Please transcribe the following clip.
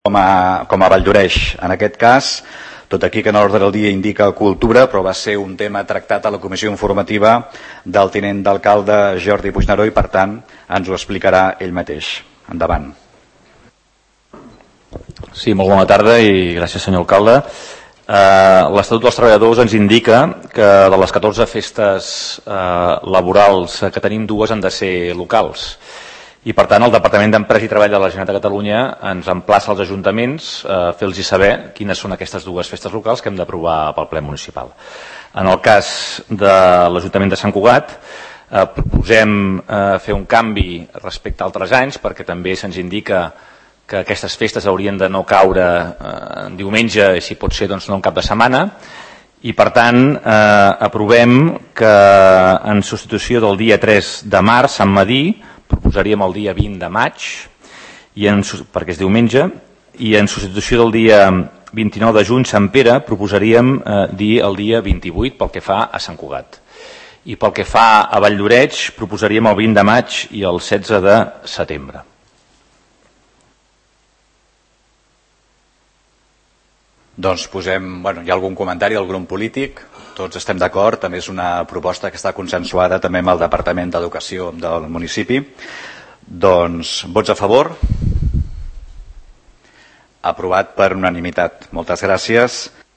com a Valldoreix. En aquest cas, tot aquí que en l'ordre del dia indica cultura, però va ser un tema tractat a la comissió informativa del tinent d'alcalde Jordi Puigneró i, per tant, ens ho explicarà ell mateix. Endavant. Sí, molt bona tarda i gràcies, senyor alcalde. L'Estatut dels Treballadors ens indica que de les 14 festes laborals que tenim, 2 han de ser locals. I, per tant, el Departament d'Empresa i Treball de la Generalitat de Catalunya ens emplaça als ajuntaments a fer-los saber quines són aquestes 2 festes locals que hem d'aprovar pel ple municipal. En el cas de l'Ajuntament de Sant Cugat, proposem fer un canvi respecte a altres anys, perquè també se'ns indica que aquestes festes haurien de no caure en diumenge i, si pot ser, doncs, no en cap de setmana. I, per tant, aprovem que en substitució del dia 3 de març, Sant Medir, proposaríem el dia 20 de maig, perquè és diumenge, i en substitució del dia 29 de juny, Sant Pere, proposaríem dir el dia 28 pel que fa a Sant Cugat. I pel que fa a Valldoreix, proposaríem el 20 de maig i el 16 de setembre. Doncs hi ha algun comentari del grup polític? Tots estem d'acord, també és una proposta que està consensuada també amb el Departament d'Educació del municipi. Doncs, vots a favor? Aprovat per unanimitat. Moltes gràcies.